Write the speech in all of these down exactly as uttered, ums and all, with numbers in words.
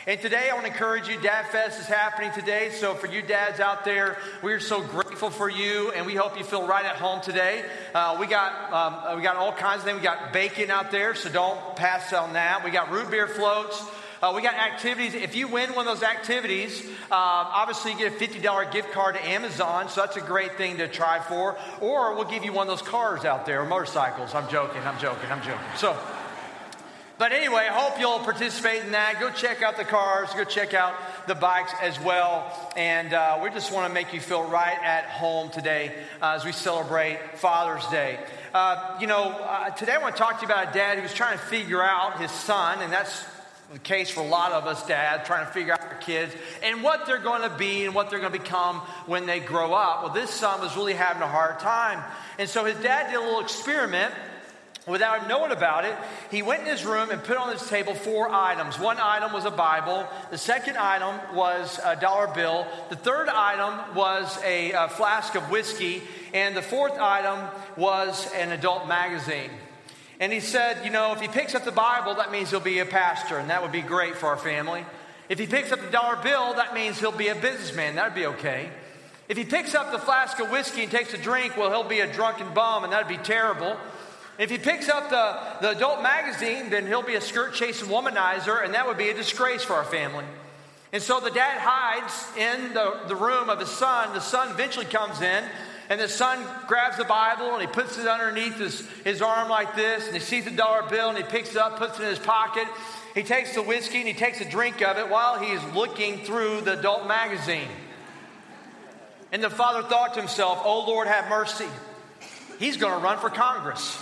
And today I want to encourage you, Dad Fest is happening today. So for you dads out there, we're so grateful for you, and we hope you feel right at home today. Uh, we got um, we got all kinds of things. We got bacon out there, so don't pass on that. We got root beer floats. Uh, we got activities. If you win one of those activities, um, obviously you get a fifty dollars gift card to Amazon, so that's a great thing to try for. Or we'll give you one of those cars out there, or motorcycles. I'm joking, I'm joking, I'm joking. So, but anyway, I hope you'll participate in that. Go check out the cars, go check out the bikes as well. And uh, we just want to make you feel right at home today uh, as we celebrate Father's Day. Uh, you know, uh, today I want to talk to you about a dad who was trying to figure out his son, and that's the case for a lot of us dads, trying to figure out their kids and what they're going to be and what they're going to become when they grow up. Well, this son was really having a hard time. And so his dad did a little experiment without him knowing about it. He went in his room and put on his table four items. One item was a Bible. The second item was a dollar bill. The third item was a, a flask of whiskey. And the fourth item was an adult magazine. And he said, you know, if he picks up the Bible, that means he'll be a pastor, and that would be great for our family. If he picks up the dollar bill, that means he'll be a businessman. That would be okay. If he picks up the flask of whiskey and takes a drink, well, he'll be a drunken bum, and that would be terrible. If he picks up the, the adult magazine, then he'll be a skirt-chasing womanizer, and that would be a disgrace for our family. And so the dad hides in the, the room of his son. The son eventually comes in, and the son grabs the Bible and he puts it underneath his, his arm like this. And he sees the dollar bill and he picks it up, puts it in his pocket. He takes the whiskey and he takes a drink of it while he's looking through the adult magazine. And the father thought to himself, oh, Lord, have mercy. He's going to run for Congress.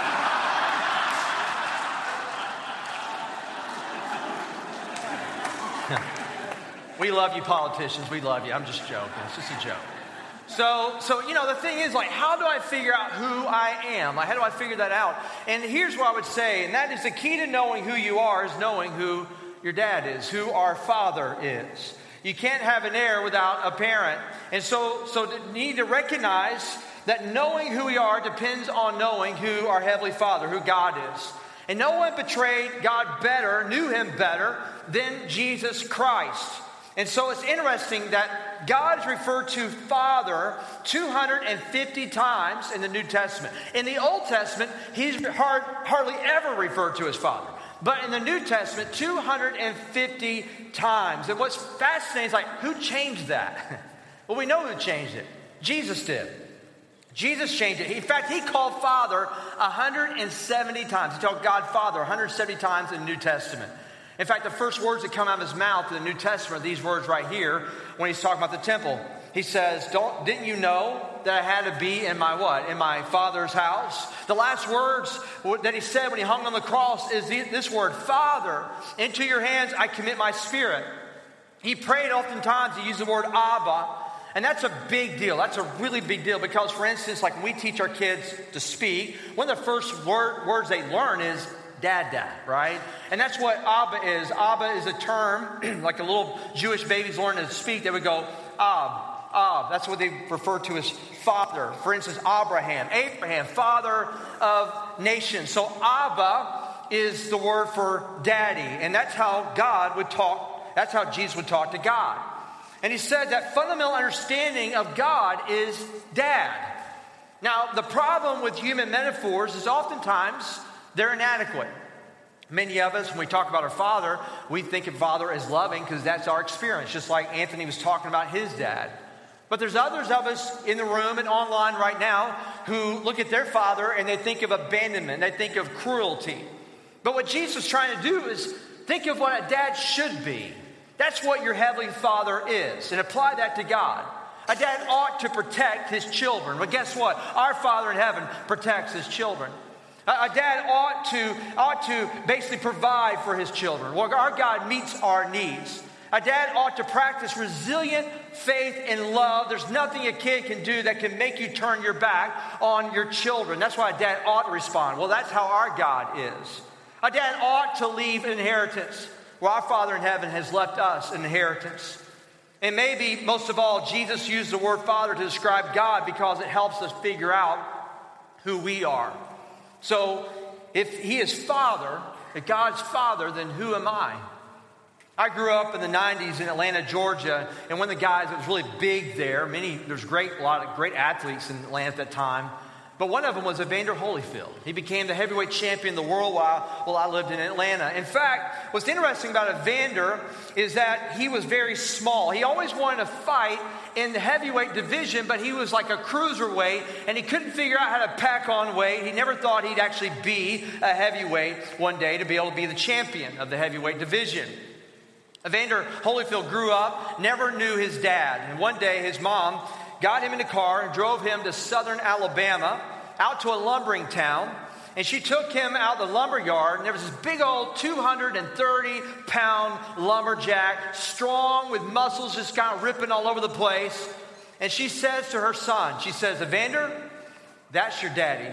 We love you politicians. We love you. I'm just joking. It's just a joke. So, so you know, the thing is, like, how do I figure out who I am? Like, how do I figure that out? And here's what I would say, and that is the key to knowing who you are is knowing who your dad is, who our father is. You can't have an heir without a parent. And so, so you need to recognize that knowing who we are depends on knowing who our Heavenly Father, who God is. And no one betrayed God better, knew Him better than Jesus Christ. And so it's interesting that God is referred to Father two hundred fifty times in the New Testament. In the Old Testament, He's hard, hardly ever referred to as Father. But in the New Testament, two hundred fifty times. And what's fascinating is, like, who changed that? Well, we know who changed it. Jesus did. Jesus changed it. In fact, He called Father one hundred seventy times. He called God Father one hundred seventy times in the New Testament. In fact, the first words that come out of His mouth in the New Testament are these words right here when He's talking about the temple. He says, "Don't didn't you know that I had to be in my what? In my Father's house?" The last words that He said when He hung on the cross is this word, "Father, into your hands I commit my spirit." He prayed oftentimes. He used the word Abba. And that's a big deal. That's a really big deal because, for instance, like when we teach our kids to speak, one of the first word, words they learn is Dada, right? And that's what Abba is. Abba is a term, like a little Jewish babies learn to speak, they would go, Ab, Ab. That's what they refer to as father. For instance, Abraham, Abraham, father of nations. So Abba is the word for daddy. And that's how God would talk, that's how Jesus would talk to God. And He said that fundamental understanding of God is dad. Now, the problem with human metaphors is oftentimes they're inadequate. Many of us, when we talk about our father, we think of father as loving because that's our experience, just like Anthony was talking about his dad. But there's others of us in the room and online right now who look at their father and they think of abandonment, they think of cruelty. But what Jesus is trying to do is think of what a dad should be. That's what your Heavenly Father is, and apply that to God. A dad ought to protect his children. But guess what? Our Father in heaven protects His children. A dad ought to, ought to basically provide for his children. Well, our God meets our needs. A dad ought to practice resilient faith and love. There's nothing a kid can do that can make you turn your back on your children. That's why a dad ought to respond. Well, that's how our God is. A dad ought to leave an inheritance. Well, our Father in heaven has left us an inheritance. And maybe, most of all, Jesus used the word Father to describe God because it helps us figure out who we are. So, if He is Father, if God's Father, then who am I? I grew up in the nineties in Atlanta, Georgia, and one of the guys that was really big there, many, there's great, a lot of great athletes in Atlanta at that time, but one of them was Evander Holyfield. He became the heavyweight champion of the world while, while I lived in Atlanta. In fact, what's interesting about Evander is that he was very small. He always wanted to fight in the heavyweight division, but he was like a cruiserweight, and he couldn't figure out how to pack on weight. He never thought he'd actually be a heavyweight one day to be able to be the champion of the heavyweight division. Evander Holyfield grew up, never knew his dad. And one day his mom got him in the car and drove him to southern Alabama, out to a lumbering town. And she took him out the lumber yard, and there was this big old two hundred thirty pound lumberjack, strong with muscles just kind of ripping all over the place. And she says to her son, she says, "Evander, that's your daddy."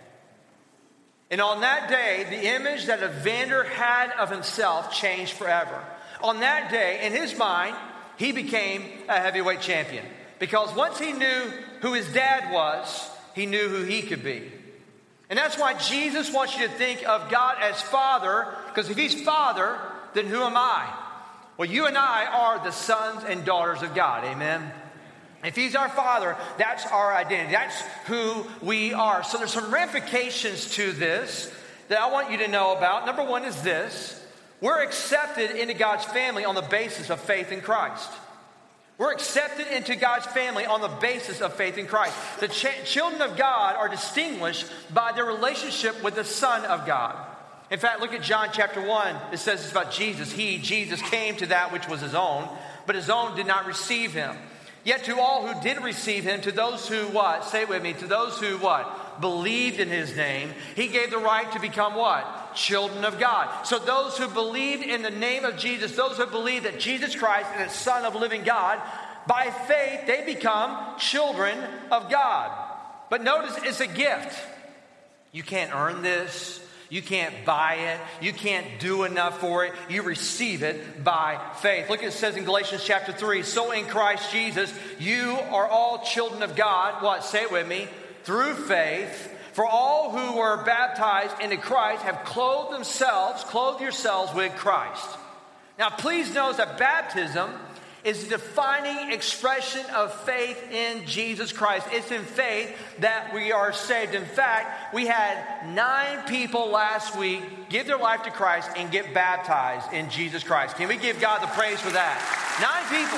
And on that day, the image that Evander had of himself changed forever. On that day, in his mind, he became a heavyweight champion. Because once he knew who his dad was, he knew who he could be. And that's why Jesus wants you to think of God as Father, because if he's Father, then who am I? Well, you and I are the sons and daughters of God, amen? If he's our Father, that's our identity. That's who we are. So there's some ramifications to this that I want you to know about. Number one is this. We're accepted into God's family on the basis of faith in Christ. We're accepted into God's family on the basis of faith in Christ. The ch- children of God are distinguished by their relationship with the Son of God. In fact, look at John chapter one. It says it's about Jesus. He, Jesus, came to that which was his own, but his own did not receive him. Yet to all who did receive him, to those who what? Say it with me. To those who what? Believed in his name, he gave the right to become what? Children of God. So those who believed in the name of Jesus, those who believe that Jesus Christ is the Son of the living God, by faith they become children of God. But notice it's a gift. You can't earn this. You can't buy it. You can't do enough for it. You receive it by faith. Look, it says in Galatians chapter three, so in Christ Jesus, you are all children of God. What? Say it with me. Through faith. For all who were baptized into Christ have clothed themselves, clothed yourselves with Christ. Now, please notice that baptism is a defining expression of faith in Jesus Christ. It's in faith that we are saved. In fact, we had nine people last week give their life to Christ and get baptized in Jesus Christ. Can we give God the praise for that? Nine people.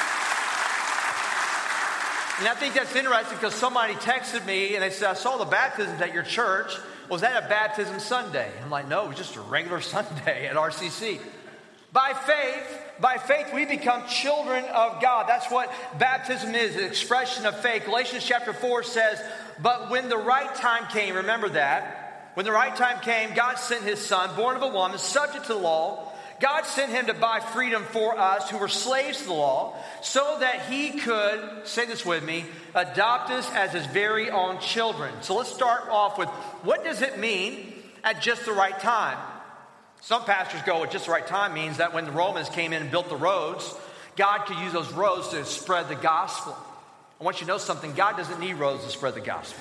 And I think that's interesting because somebody texted me and they said, I saw the baptisms at your church. Was that a baptism Sunday? I'm like, no, it was just a regular Sunday at R C C. By faith, by faith, we become children of God. That's what baptism is, an expression of faith. Galatians chapter four says, but when the right time came, remember that, when the right time came, God sent his son, born of a woman, subject to the law. God sent him to buy freedom for us who were slaves to the law, so that he could, say this with me, adopt us as his very own children. So let's start off with, what does it mean at just the right time? Some pastors go, at just the right time means that when the Romans came in and built the roads, God could use those roads to spread the gospel. I want you to know something. God doesn't need roads to spread the gospel.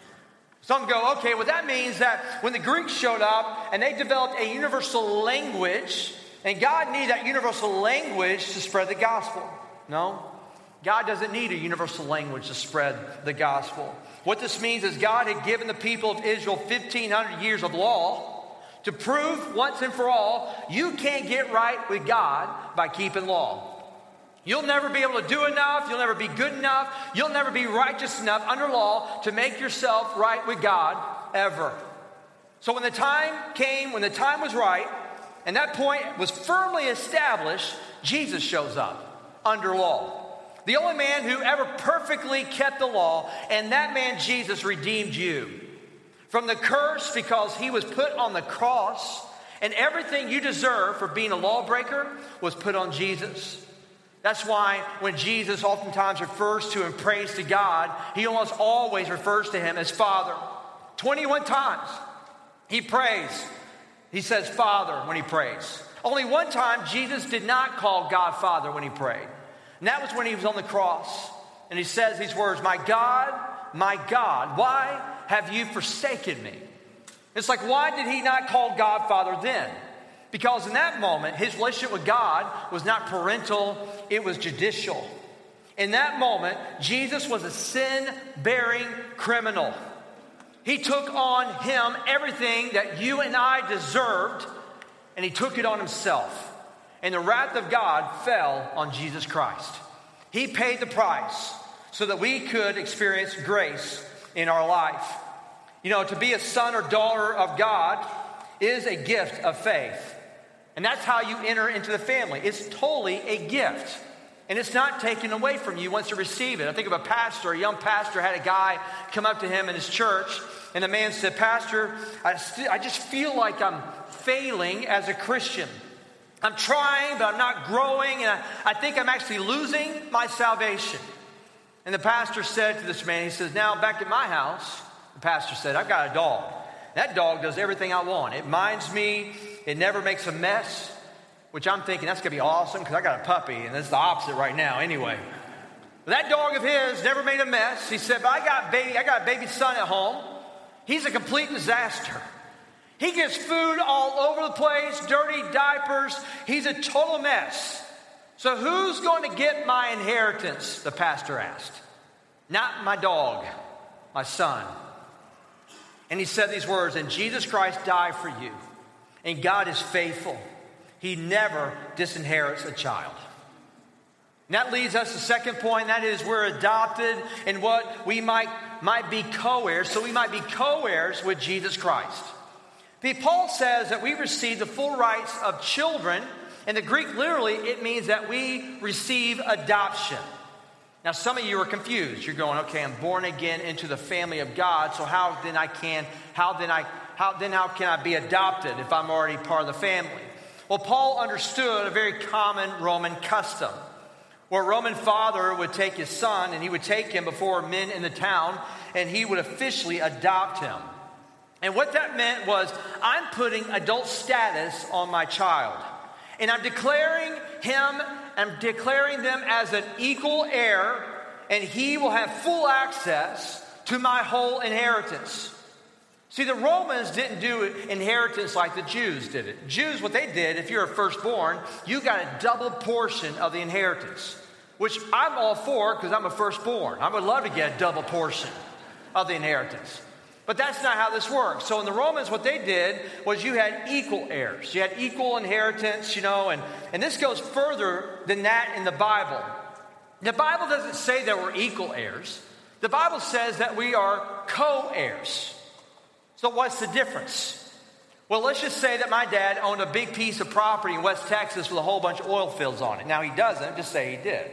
Some go, okay, well that means that when the Greeks showed up and they developed a universal language, and God needed that universal language to spread the gospel. No, God doesn't need a universal language to spread the gospel. What this means is God had given the people of Israel fifteen hundred years of law to prove once and for all, you can't get right with God by keeping law. You'll never be able to do enough. You'll never be good enough. You'll never be righteous enough under law to make yourself right with God ever. So when the time came, when the time was right, and that point was firmly established, Jesus shows up under law. The only man who ever perfectly kept the law, and that man, Jesus, redeemed you from the curse because he was put on the cross, and everything you deserve for being a lawbreaker was put on Jesus. That's why when Jesus oftentimes refers to and prays to God, he almost always refers to him as Father. twenty-one times he prays. He says Father when he prays. Only one time Jesus did not call God Father when he prayed. And that was when he was on the cross. And he says these words, my God, my God, why have you forsaken me? It's like, why did he not call God Father then? Because in that moment, his relationship with God was not parental, it was judicial. In that moment, Jesus was a sin-bearing criminal. He took on him everything that you and I deserved, and he took it on himself. And the wrath of God fell on Jesus Christ. He paid the price so that we could experience grace in our life. You know, to be a son or daughter of God is a gift of faith. And that's how you enter into the family. It's totally a gift. And it's not taken away from you once you receive it. I think of a pastor, a young pastor had a guy come up to him in his church. And the man said, Pastor, I, st- I just feel like I'm failing as a Christian. I'm trying, but I'm not growing. And I, I think I'm actually losing my salvation. And the pastor said to this man, he says, now back at my house, the pastor said, I've got a dog. That dog does everything I want. It minds me. It never makes a mess, which I'm thinking that's going to be awesome because I got a puppy, and that's the opposite right now anyway. But that dog of his never made a mess. He said, but I got baby, I got a baby son at home. He's a complete disaster. He gets food all over the place, dirty diapers. He's a total mess. So who's going to get my inheritance? The pastor asked. Not my dog, my son. And he said these words, and Jesus Christ died for you. And God is faithful. He never disinherits a child. And that leads us to the second point. That is, we're adopted in what we might, might be co-heirs. So we might be co-heirs with Jesus Christ. The Paul says that we receive the full rights of children. In the Greek, literally, it means that we receive adoption. Now, some of you are confused. You're going, okay, I'm born again into the family of God. So how then I can, how then I, how then how can I be adopted if I'm already part of the family? Well, Paul understood a very common Roman custom, where a Roman father would take his son and he would take him before men in the town and he would officially adopt him. And what that meant was, I'm putting adult status on my child. And I'm declaring him, I'm declaring them as an equal heir, and he will have full access to my whole inheritance. See, the Romans didn't do inheritance like the Jews did it. Jews, what they did, if you're a firstborn, you got a double portion of the inheritance, which I'm all for because I'm a firstborn. I would love to get a double portion of the inheritance. But that's not how this works. So in the Romans, what they did was you had equal heirs. You had equal inheritance, you know, and, and this goes further than that in the Bible. The Bible doesn't say that we're equal heirs. The Bible says that we are co-heirs. So what's the difference? Well, let's just say that my dad owned a big piece of property in West Texas with a whole bunch of oil fields on it. Now, he doesn't. Just say he did.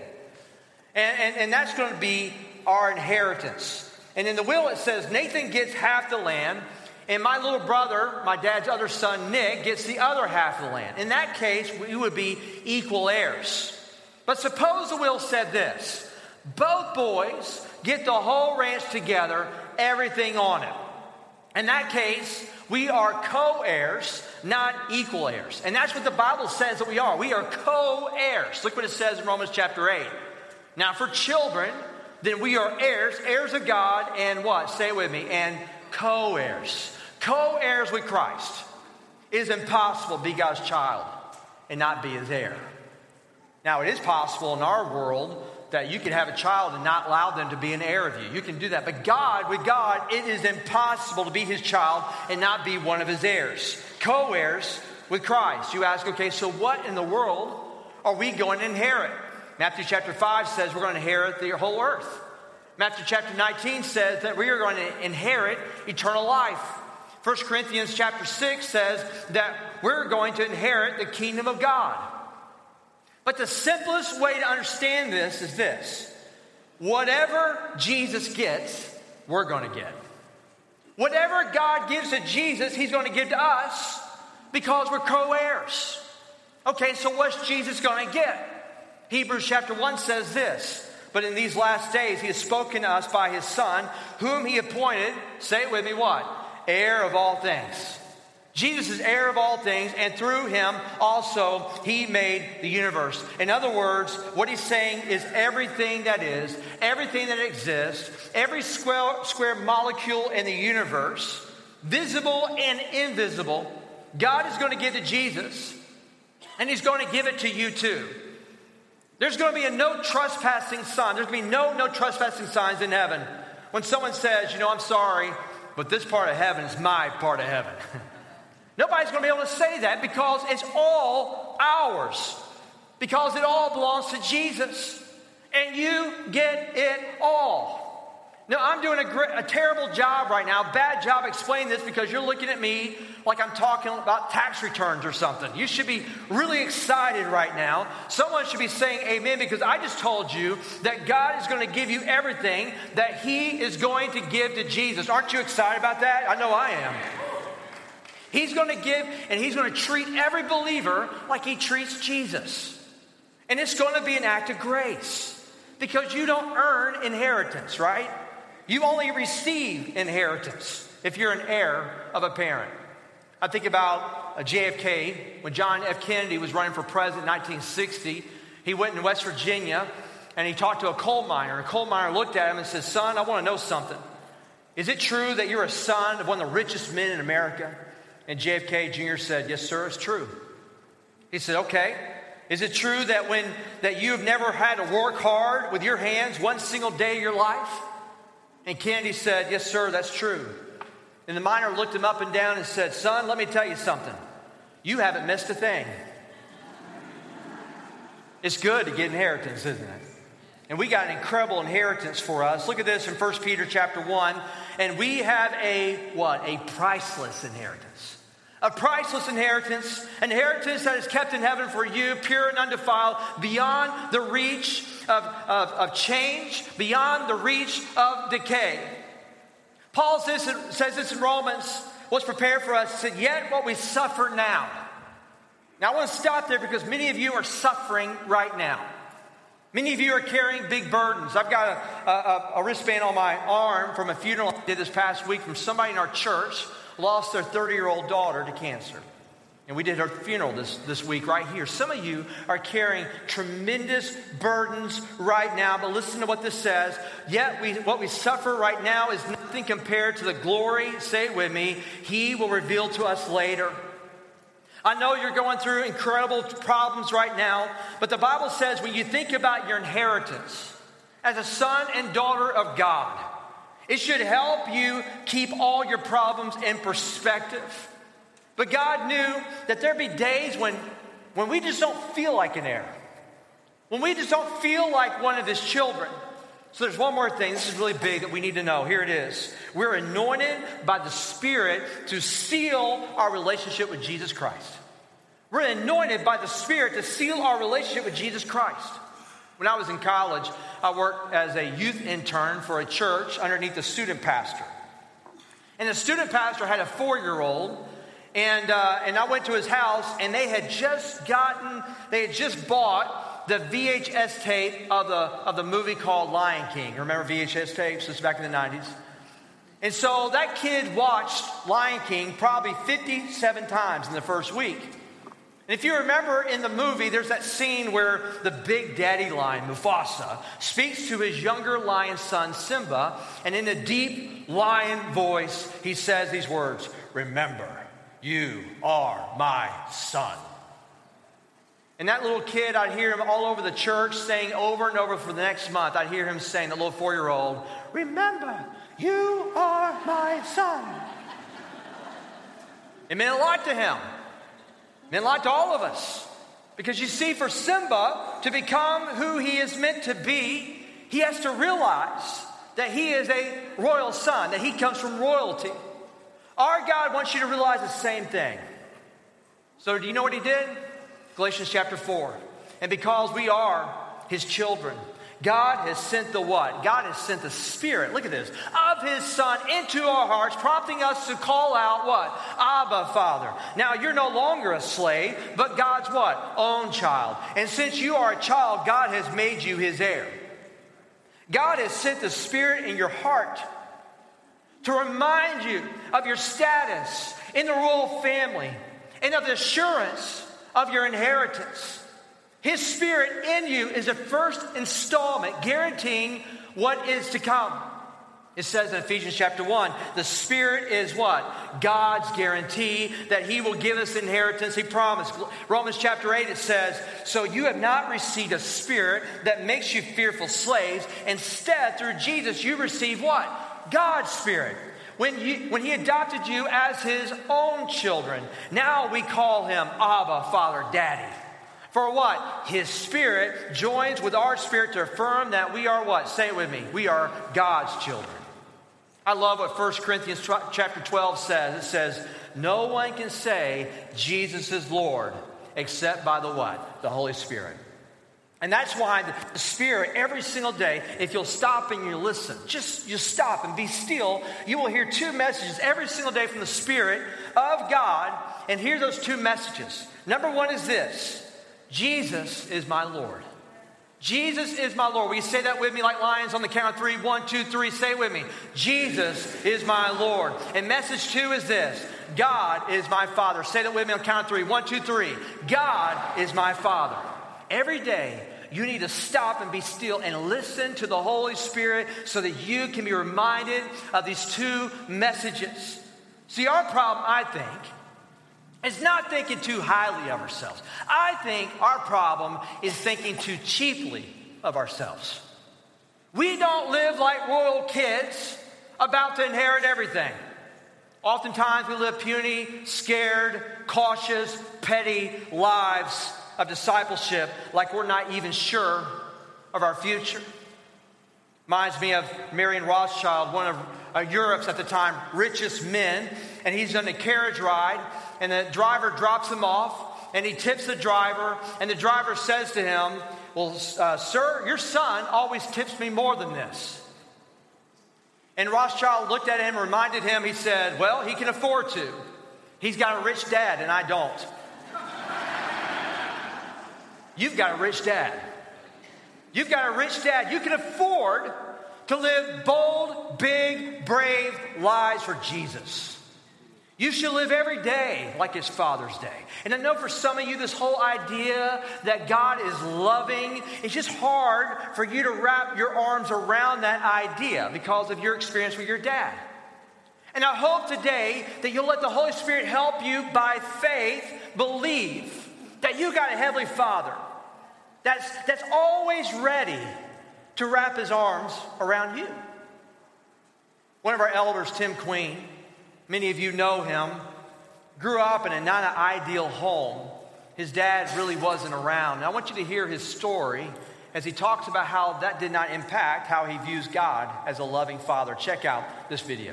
And, and, and that's going to be our inheritance. And in the will, it says Nathan gets half the land, and my little brother, my dad's other son, Nick, gets the other half of the land. In that case, we would be equal heirs. But suppose the will said this. Both boys get the whole ranch together, everything on it. In that case, we are co-heirs, not equal heirs. And that's what the Bible says that we are. We are co-heirs. Look what it says in Romans chapter eight. Now, for children, then we are heirs, heirs of God, and what? Say it with me. And co-heirs. Co-heirs with Christ. It is impossible to be God's child and not be his heir. Now, it is possible in our world that you can have a child and not allow them to be an heir of you. You can do that. But God, with God, it is impossible to be his child and not be one of his heirs. Co-heirs with Christ. You ask, okay, so what in the world are we going to inherit? Matthew chapter five says we're going to inherit the whole earth. Matthew chapter nineteen says that we are going to inherit eternal life. First Corinthians chapter six says that we're going to inherit the kingdom of God. But the simplest way to understand this is this. Whatever Jesus gets, we're going to get. Whatever God gives to Jesus, he's going to give to us because we're co-heirs. Okay, so what's Jesus going to get? Hebrews chapter one says this. But in these last days, he has spoken to us by his Son, whom he appointed, say it with me, what? Heir of all things. Jesus is heir of all things, and through him also he made the universe. In other words, what he's saying is everything that is, everything that exists, every square, square molecule in the universe, visible and invisible, God is going to give to Jesus, and he's going to give it to you too. There's going to be a no trespassing sign. There's going to be no, no trespassing signs in heaven. When someone says, you know, I'm sorry, but this part of heaven is my part of heaven. Nobody's going to be able to say that because it's all ours. Because it all belongs to Jesus. And you get it all. Now, I'm doing a, great, a terrible job right now, bad job explaining this because you're looking at me like I'm talking about tax returns or something. You should be really excited right now. Someone should be saying amen because I just told you that God is going to give you everything that he is going to give to Jesus. Aren't you excited about that? I know I am. He's going to give and he's going to treat every believer like he treats Jesus. And it's going to be an act of grace because you don't earn inheritance, right? You only receive inheritance if you're an heir of a parent. I think about J F K. When John F. Kennedy was running for president in nineteen sixty, he went in West Virginia and he talked to a coal miner. A coal miner looked at him and said, son, I want to know something. Is it true that you're a son of one of the richest men in America? And J F K Junior said, yes, sir, it's true. He said, okay. Is it true that when that you've never had to work hard with your hands one single day of your life? And Kennedy said, yes, sir, that's true. And the miner looked him up and down and said, son, let me tell you something. You haven't missed a thing. It's good to get inheritance, isn't it? And we got an incredible inheritance for us. Look at this in First Peter chapter one. And we have a, what? A priceless inheritance. A priceless inheritance. An inheritance that is kept in heaven for you, pure and undefiled, beyond the reach of, of, of change, beyond the reach of decay. Paul says, says this in Romans, what's prepared for us. He said, yet what we suffer now. Now I want to stop there because many of you are suffering right now. Many of you are carrying big burdens. I've got a, a, a wristband on my arm from a funeral I did this past week from somebody in our church lost their thirty-year-old daughter to cancer. And we did her funeral this, this week right here. Some of you are carrying tremendous burdens right now. But listen to what this says. Yet we, what we suffer right now is nothing compared to the glory, say it with me, he will reveal to us later. I know you're going through incredible problems right now. But the Bible says when you think about your inheritance as a son and daughter of God, it should help you keep all your problems in perspective. But God knew that there'd be days when, when we just don't feel like an heir. When we just don't feel like one of his children. So there's one more thing. This is really big that we need to know. Here it is. We're anointed by the Spirit to seal our relationship with Jesus Christ. We're anointed by the Spirit to seal our relationship with Jesus Christ. When I was in college, I worked as a youth intern for a church underneath the student pastor. And the student pastor had a four-year-old. And uh, and I went to his house, and they had just gotten, they had just bought the V H S tape of the of the movie called Lion King. Remember V H S tapes? This was back in the nineties. And so that kid watched Lion King probably fifty-seven times in the first week. And if you remember in the movie, there's that scene where the big daddy lion, Mufasa, speaks to his younger lion son, Simba, and in a deep lion voice, he says these words, remember, you are my son. And that little kid, I'd hear him all over the church saying over and over for the next month, I'd hear him saying, the little four-year-old, remember, you are my son. It meant a lot to him. It meant a lot to all of us. Because you see, for Simba to become who he is meant to be, he has to realize that he is a royal son, that he comes from royalty. Our God wants you to realize the same thing. So do you know what he did? Galatians chapter four. And because we are his children, God has sent the what? God has sent the Spirit, look at this, of his Son into our hearts, prompting us to call out what? Abba, Father. Now you're no longer a slave, but God's what? Own child. And since you are a child, God has made you his heir. God has sent the Spirit in your heart to remind you of your status in the royal family and of the assurance of your inheritance. His Spirit in you is a first installment guaranteeing what is to come. It says in Ephesians chapter one, the Spirit is what? God's guarantee that He will give us inheritance. He promised. Romans chapter eight, it says, so you have not received a spirit that makes you fearful slaves. Instead, through Jesus, you receive what? God's Spirit. When, you, when He adopted you as His own children. Now we call Him Abba, Father, Daddy. For what? His Spirit joins with our spirit to affirm that we are what? Say it with me. We are God's children. I love what First Corinthians chapter twelve says. It says, no one can say Jesus is Lord except by the what? The Holy Spirit. And that's why the Spirit, every single day, if you'll stop and you listen, just you stop and be still, you will hear two messages every single day from the Spirit of God. And hear those two messages. Number one is this: Jesus is my Lord. Jesus is my Lord. Will you say that with me like lions on the count of three? One, two, three. Say it with me. Jesus is my Lord. And message two is this: God is my Father. Say that with me on the count of three. One, two, three. God is my Father. Every day, you need to stop and be still and listen to the Holy Spirit so that you can be reminded of these two messages. See, our problem, I think, is not thinking too highly of ourselves. I think our problem is thinking too cheaply of ourselves. We don't live like royal kids about to inherit everything. Oftentimes we live puny, scared, cautious, petty lives of discipleship like we're not even sure of our future. Reminds me of Marion Rothschild, one of uh, Europe's at the time richest men, and he's on a carriage ride, and the driver drops him off, and he tips the driver, and the driver says to him, well, uh, sir, your son always tips me more than this. And Rothschild looked at him and reminded him, he said, well, he can afford to. He's got a rich dad, and I don't. You've got a rich dad. You've got a rich dad. You can afford to live bold, big, brave lives for Jesus. You should live every day like it's Father's Day. And I know for some of you, this whole idea that God is loving, it's just hard for you to wrap your arms around that idea because of your experience with your dad. And I hope today that you'll let the Holy Spirit help you by faith believe that you got a Heavenly Father that's, that's always ready to wrap His arms around you. One of our elders, Tim Queen, many of you know him, grew up in a not an ideal home. His dad really wasn't around. And I want you to hear his story as he talks about how that did not impact how he views God as a loving Father. Check out this video.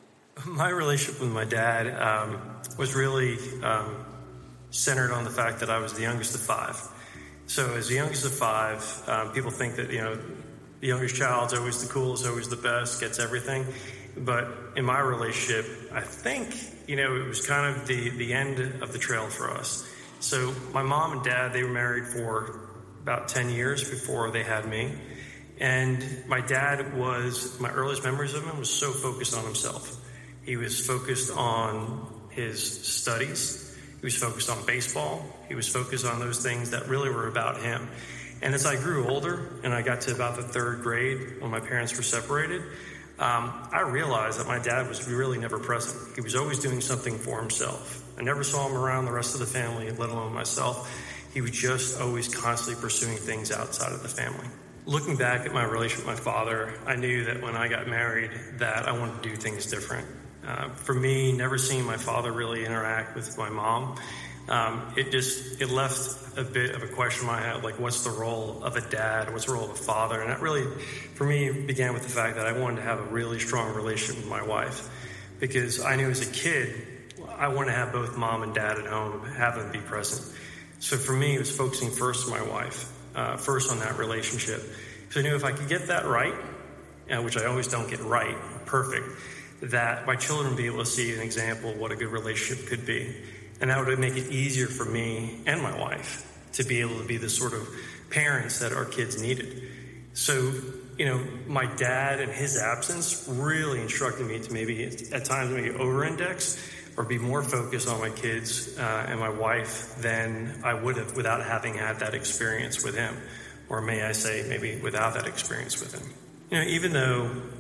My relationship with my dad um, was really um, centered on the fact that I was the youngest of five. So as the youngest of five, um, people think that, you know, the youngest child's always the coolest, always the best, gets everything. But in my relationship, I think, you know, it was kind of the, the end of the trail for us. So my mom and dad, they were married for about ten years before they had me. And my dad was, my earliest memories of him was so focused on himself. He was focused on his studies. He was focused on baseball. He was focused on those things that really were about him. And as I grew older and I got to about the third grade when my parents were separated, um, I realized that my dad was really never present. He was always doing something for himself. I never saw him around the rest of the family, let alone myself. He was just always constantly pursuing things outside of the family. Looking back at my relationship with my father, I knew that when I got married that I wanted to do things different. Uh, for me, never seeing my father really interact with my mom, um, it just, it left a bit of a question in my head, like what's the role of a dad, what's the role of a father? And that really, for me, began with the fact that I wanted to have a really strong relationship with my wife, because I knew as a kid, I wanted to have both mom and dad at home, have them be present. So for me, it was focusing first on my wife, uh, first on that relationship. So I knew if I could get that right, uh, which I always don't get right, perfect, that my children would be able to see an example of what a good relationship could be. And that would make it easier for me and my wife to be able to be the sort of parents that our kids needed. So, you know, my dad in his absence really instructed me to maybe at times maybe over-index or be more focused on my kids uh, and my wife than I would have without having had that experience with him. Or may I say maybe without that experience with him. You know, even though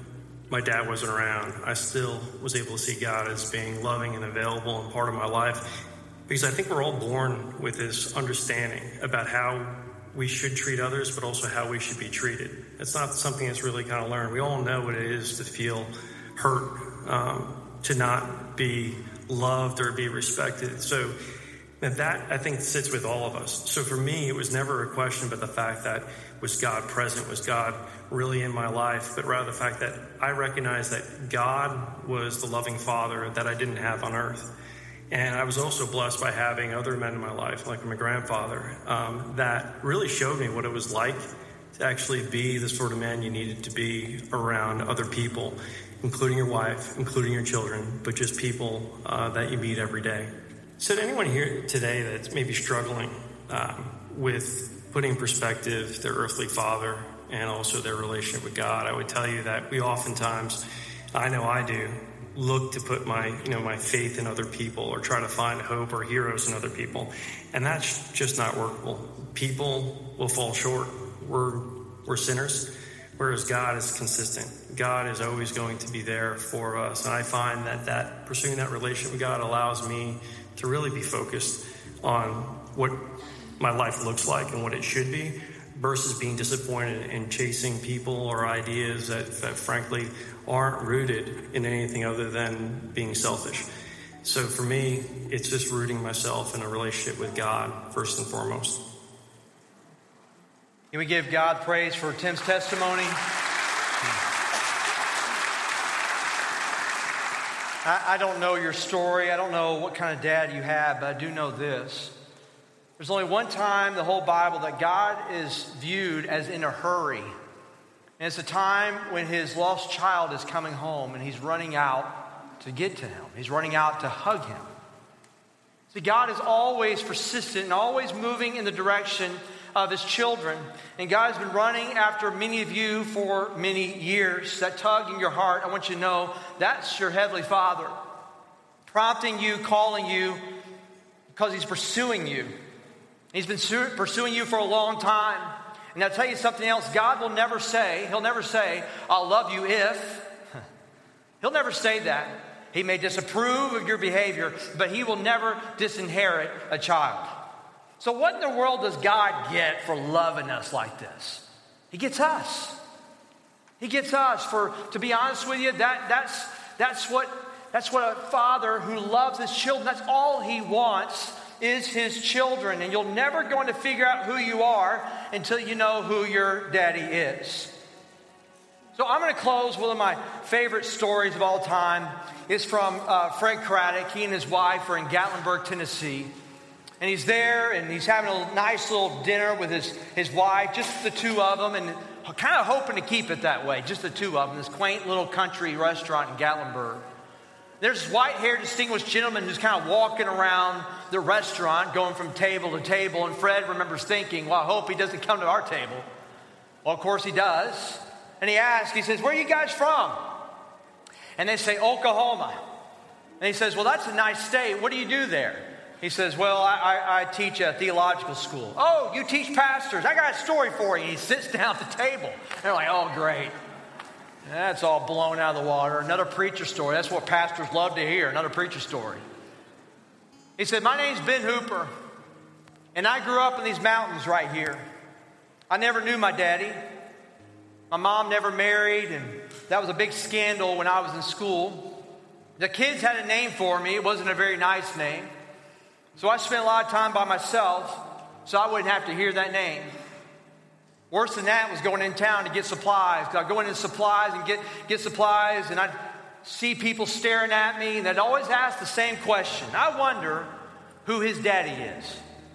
my dad wasn't around, I still was able to see God as being loving and available and part of my life, because I think we're all born with this understanding about how we should treat others, but also how we should be treated. It's not something that's really kind of learned. We all know what it is to feel hurt, um, to not be loved or be respected. So that, I think, sits with all of us. So for me, it was never a question about the fact that was God present, was God really in my life, but rather the fact that I recognized that God was the loving Father that I didn't have on earth. And I was also blessed by having other men in my life, like my grandfather, um, that really showed me what it was like to actually be the sort of man you needed to be around other people, including your wife, including your children, but just people uh, that you meet every day. So to anyone here today that's maybe struggling um, with putting in perspective their earthly father and also their relationship with God, I would tell you that we oftentimes, I know I do, look to put my, you know, my faith in other people or try to find hope or heroes in other people. And that's just not workable. People will fall short. We're, we're sinners, whereas God is consistent. God is always going to be there for us. And I find that, that pursuing that relationship with God allows me to really be focused on what my life looks like and what it should be, versus being disappointed in chasing people or ideas that, that frankly aren't rooted in anything other than being selfish. So for me, it's just rooting myself in a relationship with God first and foremost. Can we give God praise for Tim's testimony? I, I don't know your story. I don't know what kind of dad you have, but I do know this. There's only one time in the whole Bible that God is viewed as in a hurry. And it's a time when his lost child is coming home and he's running out to get to him. He's running out to hug him. See, God is always persistent and always moving in the direction of his children. And God has been running after many of you for many years. That tug in your heart, I want you to know, that's your Heavenly Father. Prompting you, calling you, because he's pursuing you. He's been pursuing you for a long time. And I'll tell you something else. God will never say, he'll never say, I'll love you if. He'll never say that. He may disapprove of your behavior, but he will never disinherit a child. So what in the world does God get for loving us like this? He gets us. He gets us. For, to be honest with you, that, that's, that's, what, that's what a father who loves his children, that's all he wants, is his children. And you're never going to figure out who you are until you know who your daddy is. So I'm going to close with one of my favorite stories of all time. It's from uh, Fred Craddock. He and his wife are in Gatlinburg, Tennessee. And he's there and he's having a nice little dinner with his, his wife, just the two of them, and kind of hoping to keep it that way, just the two of them, this quaint little country restaurant in Gatlinburg. There's this white-haired, distinguished gentleman who's kind of walking around the restaurant, going from table to table. And Fred remembers thinking, well, I hope he doesn't come to our table. Well, of course he does. And he asks, he says, where are you guys from? And they say, Oklahoma. And he says, well, that's a nice state. What do you do there? He says, well, I, I, I teach at a theological school. Oh, you teach pastors. I got a story for you. And he sits down at the table. And they're like, oh, great. That's all blown out of the water. Another preacher story. That's what pastors love to hear. Another preacher story. He said, my name's Ben Hooper, and I grew up in these mountains right here. I never knew my daddy. My mom never married, and that was a big scandal when I was in school. The kids had a name for me. It wasn't a very nice name. So I spent a lot of time by myself so I wouldn't have to hear that name. Worse than that was going in town to get supplies. I'd go into supplies and get, get supplies, and I'd see people staring at me, and they'd always ask the same question. I wonder who his daddy is.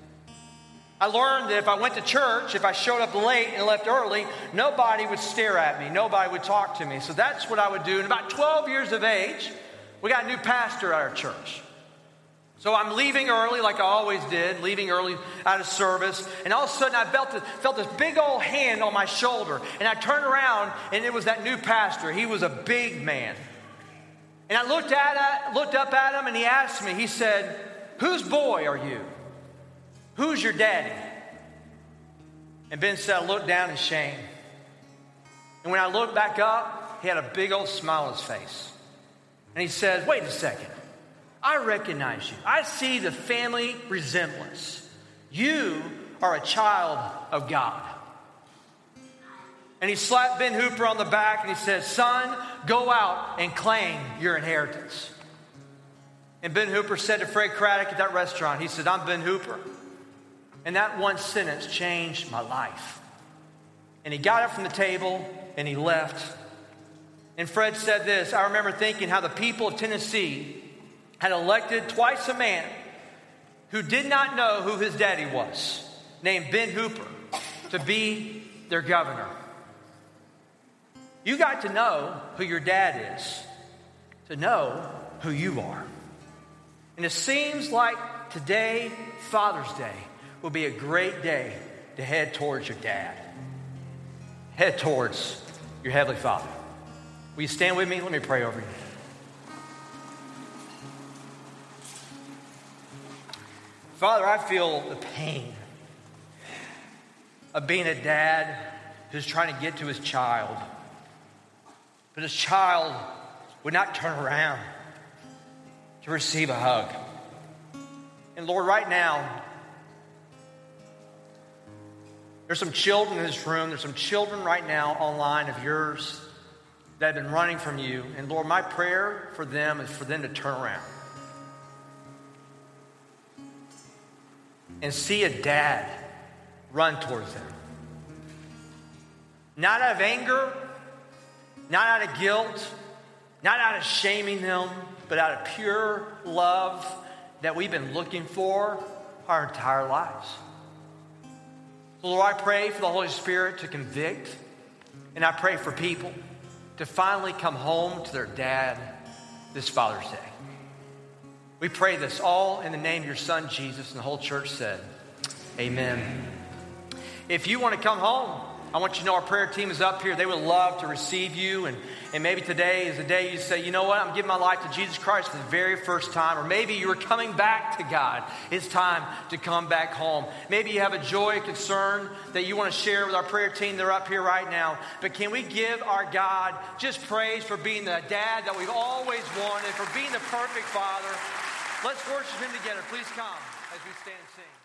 I learned that if I went to church, if I showed up late and left early, nobody would stare at me. Nobody would talk to me. So that's what I would do. And about twelve years of age, we got a new pastor at our church. So I'm leaving early like I always did, leaving early out of service. And all of a sudden I felt this, felt this big old hand on my shoulder. And I turned around and it was that new pastor. He was a big man. And I looked at looked up at him and he asked me, he said, whose boy are you? Who's your daddy? And Ben said, I looked down in shame. And when I looked back up, he had a big old smile on his face. And he said, wait a second. I recognize you. I see the family resemblance. You are a child of God. And he slapped Ben Hooper on the back and he said, son, go out and claim your inheritance. And Ben Hooper said to Fred Craddock at that restaurant, he said, I'm Ben Hooper. And that one sentence changed my life. And he got up from the table and he left. And Fred said this, I remember thinking how the people of Tennessee had elected twice a man who did not know who his daddy was, named Ben Hooper, to be their governor. You got to know who your dad is, to know who you are. And it seems like today, Father's Day, will be a great day to head towards your dad. Head towards your Heavenly Father. Will you stand with me? Let me pray over you. Father, I feel the pain of being a dad who's trying to get to his child. But his child would not turn around to receive a hug. And Lord, right now, there's some children in this room. There's some children right now online of yours that have been running from you. And Lord, my prayer for them is for them to turn around and see a dad run towards them. Not out of anger, not out of guilt, not out of shaming them, but out of pure love that we've been looking for our entire lives. So Lord, I pray for the Holy Spirit to convict, and I pray for people to finally come home to their dad this Father's Day. We pray this all in the name of your Son, Jesus, and the whole church said, amen. If you want to come home, I want you to know our prayer team is up here. They would love to receive you. And, and maybe today is the day you say, you know what, I'm giving my life to Jesus Christ for the very first time. Or maybe you are coming back to God. It's time to come back home. Maybe you have a joy, a concern that you want to share with our prayer team. They're up here right now. But can we give our God just praise for being the dad that we've always wanted, for being the perfect father? Let's worship him together. Please come as we stand and sing.